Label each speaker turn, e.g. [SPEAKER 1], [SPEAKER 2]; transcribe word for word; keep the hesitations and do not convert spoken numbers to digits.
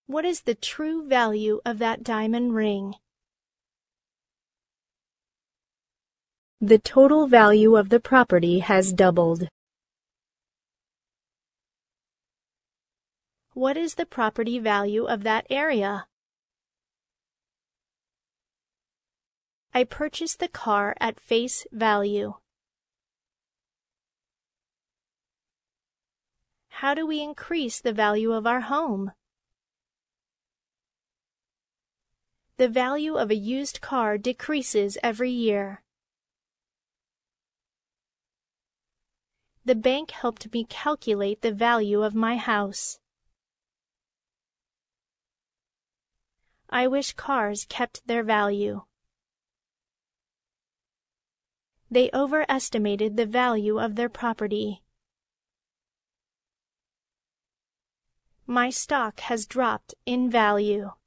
[SPEAKER 1] What is the true value of that diamond ring?
[SPEAKER 2] The total value of the property has doubled.
[SPEAKER 1] What is the property value of that area? I purchased the car at face value. How do we increase the value of our home? The value of a used car decreases every year. The bank helped me calculate the value of my house. I wish cars kept their value. They overestimated the value of their property. My stock has dropped in value.